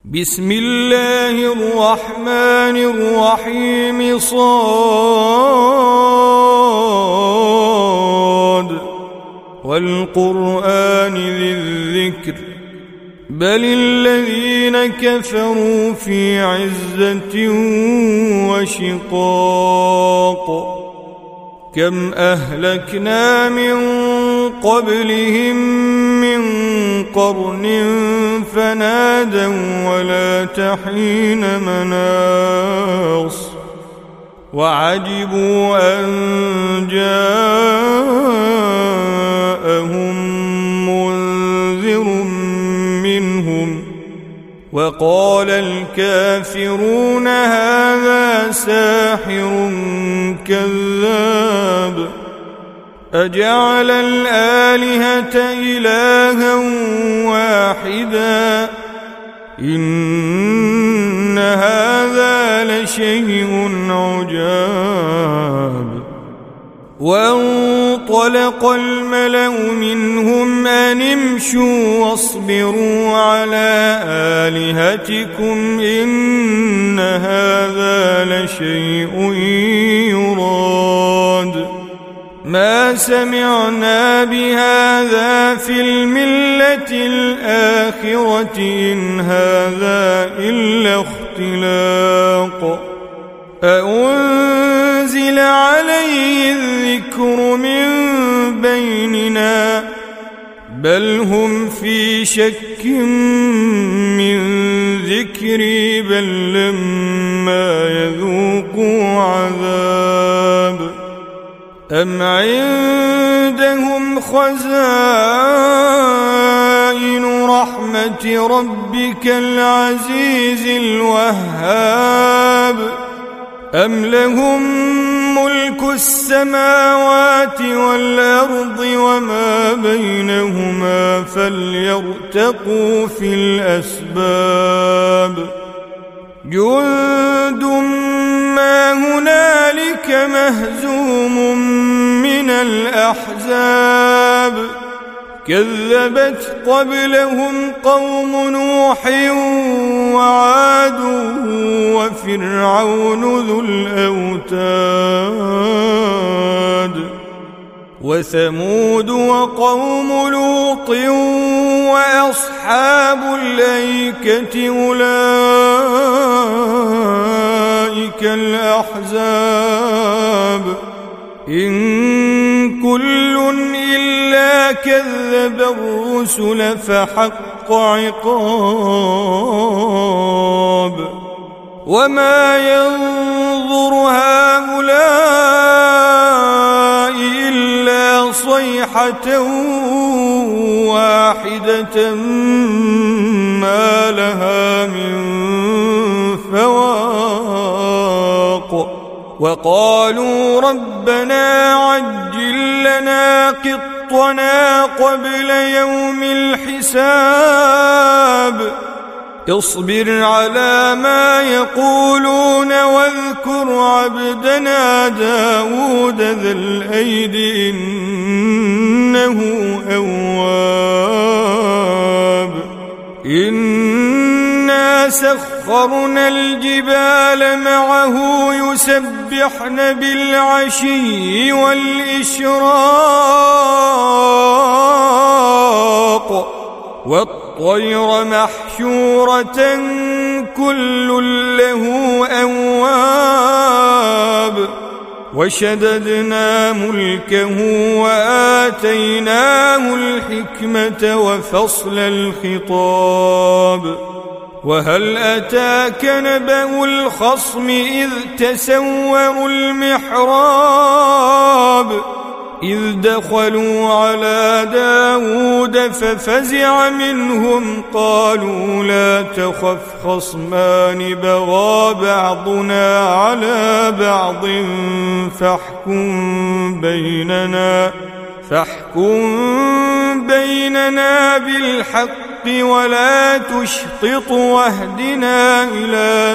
بسم الله الرحمن الرحيم صاد والقرآن ذي الذكر بل الذين كفروا في عزة وشقاق كم أهلكنا من قبلهم من قرن فنادوا ولا تحين مناص وعجبوا أن جاءهم منذر منهم وقال الكافرون هذا ساحر كذاب أجعل الآلهة إلها واحدا إن هذا لشيء عجاب وانطلق الملأ منهم أن امشوا واصبروا على آلهتكم إن هذا لشيء يراد ما سمعنا بهذا في الملة الآخرة إن هذا إلا اختلاق أأنزل عليه الذكر من بيننا بل هم في شك من ذكري بل لما يذوقوا عذاب أم عندهم خزائن رحمة ربك العزيز الوهاب أم لهم ملك السماوات والأرض وما بينهما فليرتقوا في الأسباب جند ما هنالك مهزوم من الأحزاب كذبت قبلهم قوم نوح وعاد وفرعون ذو الأوتاد وثمود وقوم لوط وأصحاب الأيكة أولئك الأحزاب إن كل إلا كذب الرسل فحق عقاب وما ينظر هؤلاء إلا صيحة واحدة ما لها من فواق وقالوا ربنا عجل لنا قطنا قبل يوم الحساب اصبر على ما يقولون واذكر عبدنا داود ذا الأيد إنه أواب إنا سخرنا الجبال معه يسبحن بالعشي والإشراق والطير محشورة كل له أواب وشددنا ملكه وآتيناه الحكمة وفصل الخطاب وهل أتاك نبأ الخصم إذ تسوروا المحراب إذ دخلوا على داود ففزع منهم قالوا لا تخف خصمان بغى بعضنا على بعض فاحكم بيننا بالحق ولا تشطط واهدنا إلى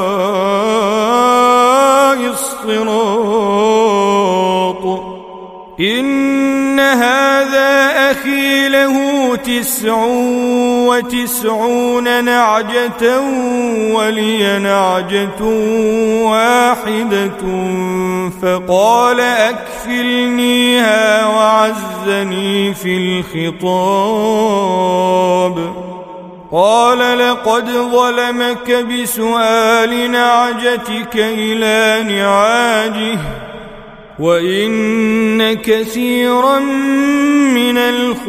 سواء الصراط إن هذا أخي له 99 نعجة ولي نعجة واحدة فقال أكفلنيها وعزني في الخطاب قال لقد ظلمك بسؤال نعجتك إلى نعاجه وإن كثيرا من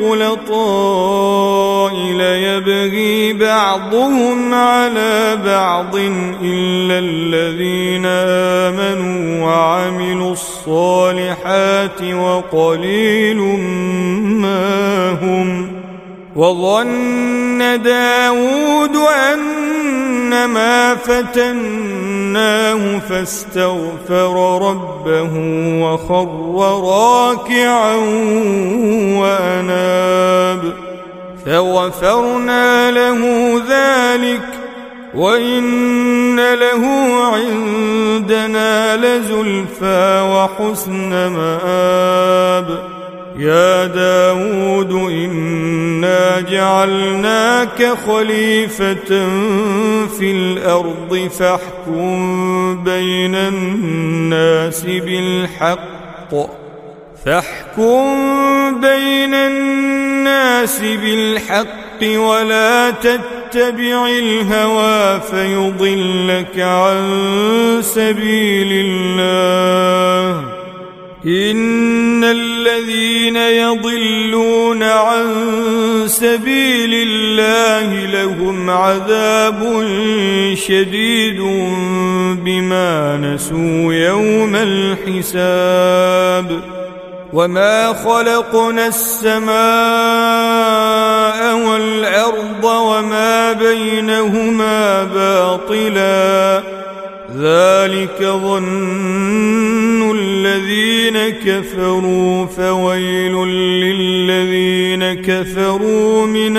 الخلطاء ليبغي بعضهم على بعض إلا الذين آمنوا وعملوا الصالحات وقليل ما هم وظن داود أنما فتناه فاستغفر ربه وخر راكعا وأناب فغفرنا له ذلك وإن له عندنا لزلفى وحسن مآب يا داود إنا جعلناك خليفة في الأرض فاحكم بين الناس بالحق ولا تتبع الهوى فيضلك عن سبيل الله إن الذين يضلون عن سبيل الله لهم عذاب شديد بما نسوا يوم الحساب وما خلقنا السماء والأرض وما بينهما باطلا ذلك ظن الذين كفروا فويل للذين كفروا من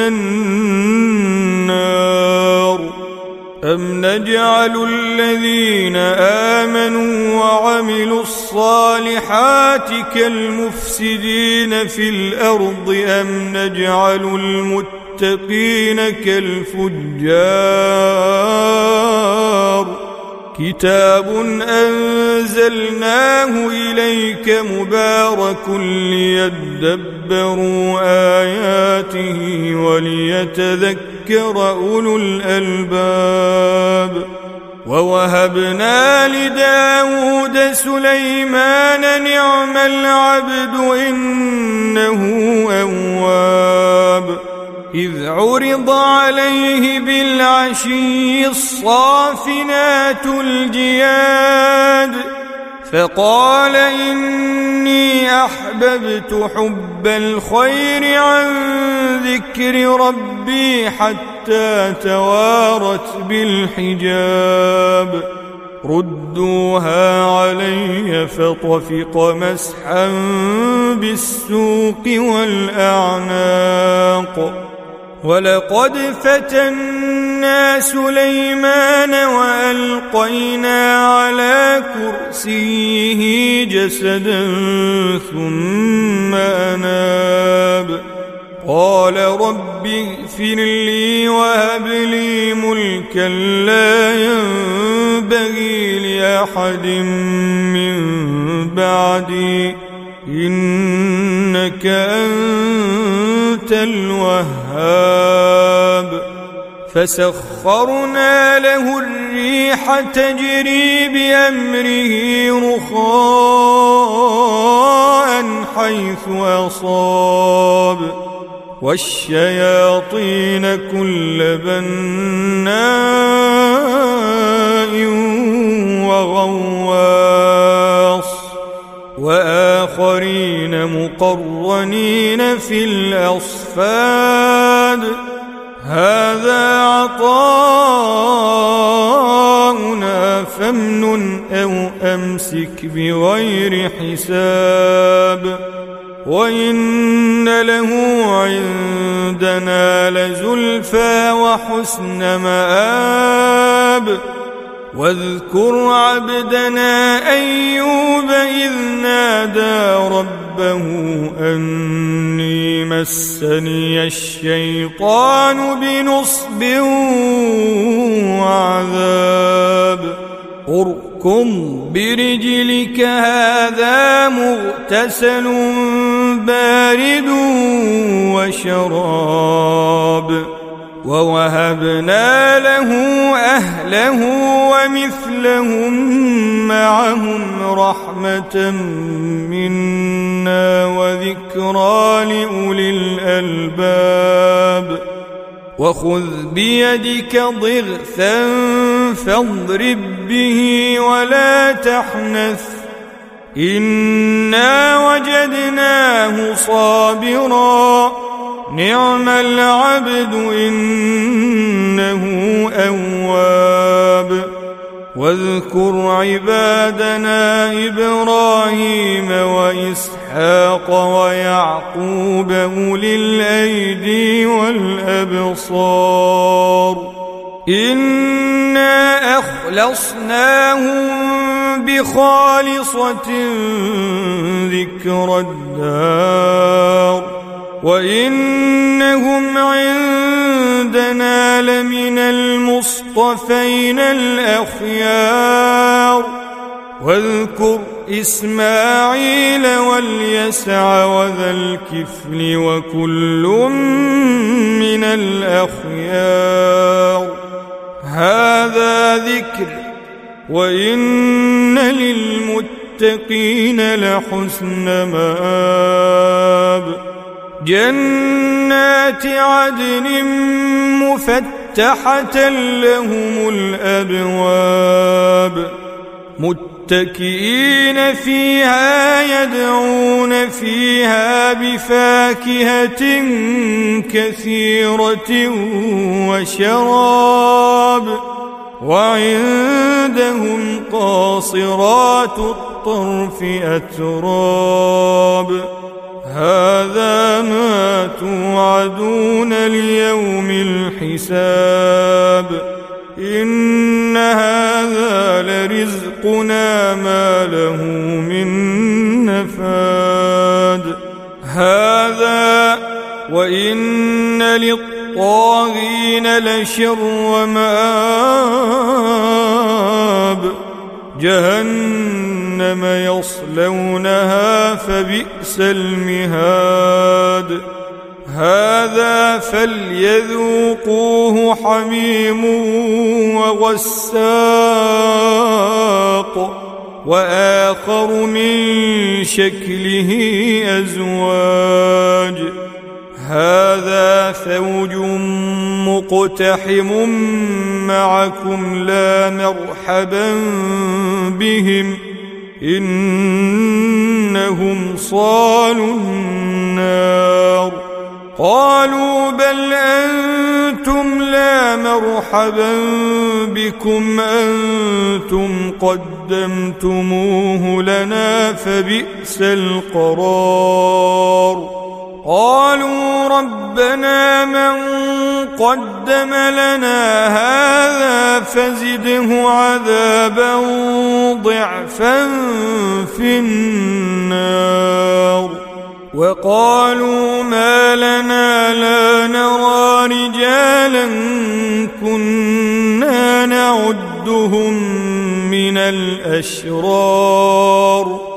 النار أم نجعل الذين آمنوا وعملوا الصالحات كالمفسدين في الأرض أم نجعل المتقين كالفجار كتاب أنزلناه إليك مبارك ليدبروا آياته وليتذكر أولو الألباب ووهبنا لداود سليمان نعم العبد إنه أواب إذ عرض عليه بالعشي الصافنات الجياد فقال إني أحببت حب الخير عن ذكر ربي حتى توارت بالحجاب ردوها علي فطفق مسحا بالسوق والأعناق ولقد فتنا سليمان وألقينا على كرسيه جسدا ثم أناب قال رب اغفر لي وهب لي ملكا لا ينبغي لأحد من بعدي إنك أنت الوهاب فسخرنا له الريح تجري بأمره رخاء حيث أصاب والشياطين كل بناء وغواص وآخرين مقرنين في الأصفاد هذا عطاؤنا فامنن أو أمسك بغير حساب وإن له عندنا لزلفى وحسن مآب واذكر عبدنا أيوب إذ نادى ربه ربه أني مسني الشيطان بنصب وعذاب اركض برجلك هذا مغتسل بارد وشراب ووهبنا له أهله ومثلهم معهم رحمة منا وذكرى لأولي الألباب وخذ بيدك ضغثا فاضرب به ولا تحنث إنا وجدناه صابرا نعم العبد إنه أواب واذكر عبادنا إبراهيم وإسحاق ويعقوب أولي الأيدي والأبصار إنا أخلصناهم بخالصة ذكر الدار وإنهم عندنا لمن المصطفين الأخيار واذكر إسماعيل واليسع وذا الكفل وكل من الأخيار هذا ذكر وإن للمتقين لحسن مآب جنات عدن مفتحة لهم الأبواب متكئين فيها يدعون فيها بفاكهة كثيرة وشراب وعندهم قاصرات الطرف أتراب هذا ما توعدون ليوم الحساب إن هذا لرزقنا ما له من نفاد هذا وإن للطاغين لشر مآب جهنم يصلونها فبئس المهاد هذا فليذوقوه حميم وغساق وآخر من شكله أزواج هذا فوج مقتحم معكم لا مرحبا بهم إنهم صالوا النار قالوا بل أنتم لا مرحبا بكم أنتم قدمتموه لنا فبئس القرار قالوا ربنا من قدم لنا هذا فزده عذابا ضعفا في النار وقالوا ما لنا لا نرى رجالا كنا نعدهم من الأشرار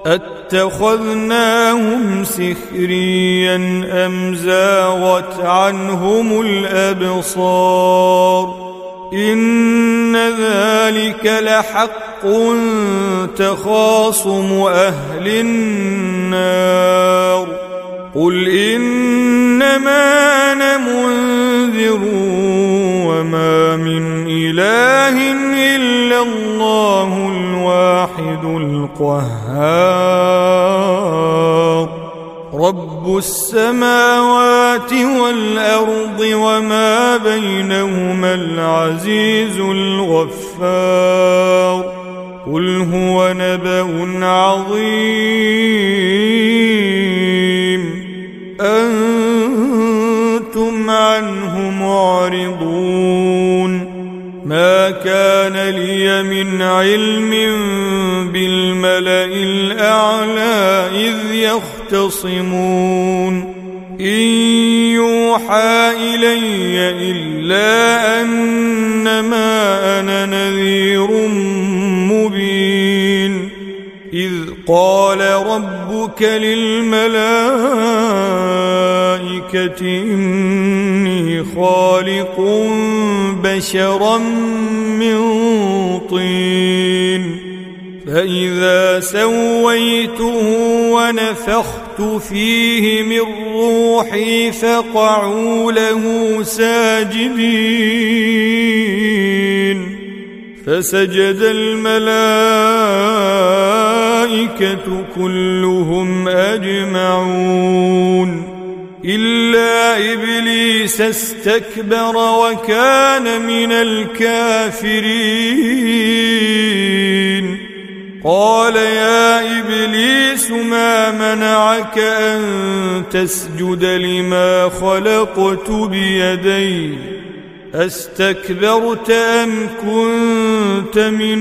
اتخذناهم سخريا أم زاغت عنهم الأبصار إن ذلك لحق تخاصم أهل النار قل إنما أنا منذر وما من إله إلا الله الواحد القهار رب السماوات والأرض وما بينهما العزيز الغفار قل هو نبأ عظيم أنتم عنه معرضون ما كان لي من علم بالملأ الأعلى إذ يخطئون يختصمون إن يوحى إلي إلا أنما أنا نذير مبين إذ قال ربك للملائكة إني خالق بشرا من طين فإذا سويته ونفخت فيه من روحي فقعوا له ساجدين فسجد الملائكة كلهم أجمعون إلا إبليس استكبر وكان من الكافرين قال يا إبليس ما منعك أن تسجد لما خلقت بيدي أستكبرت أم كنت من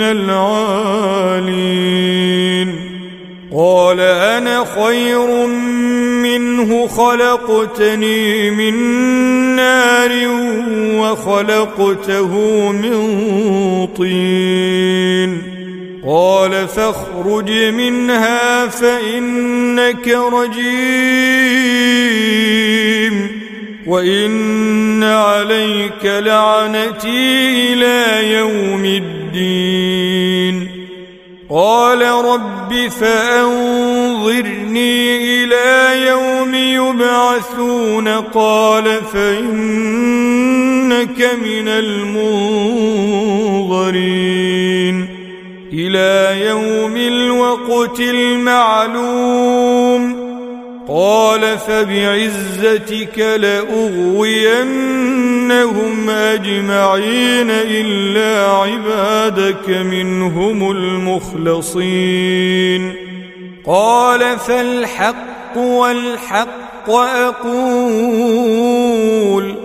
العالين قال أنا خير منه خلقتني من نار وخلقته من طين قال فاخرج منها فإنك رجيم وإن عليك لعنتي إلى يوم الدين قال رب فأنظرني إلى يوم يبعثون قال فإنك من المنظرين إلى يوم الوقت المعلوم قال فبعزتك لأغوينهم أجمعين إلا عبادك منهم المخلصين قال فالحق والحق أقول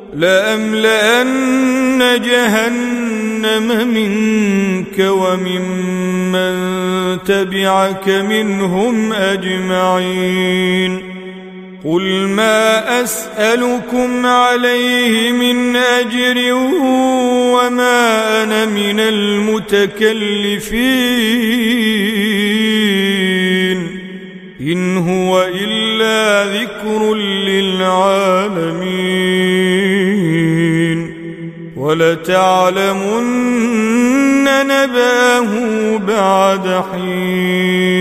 لأملأن جهنم منك وممن تبعك منهم أجمعين قل ما أسألكم عليه من أجر وما أنا من المتكلفين إن هو إلا ذكر للعالمين ولتعلمن نبأه بعد حين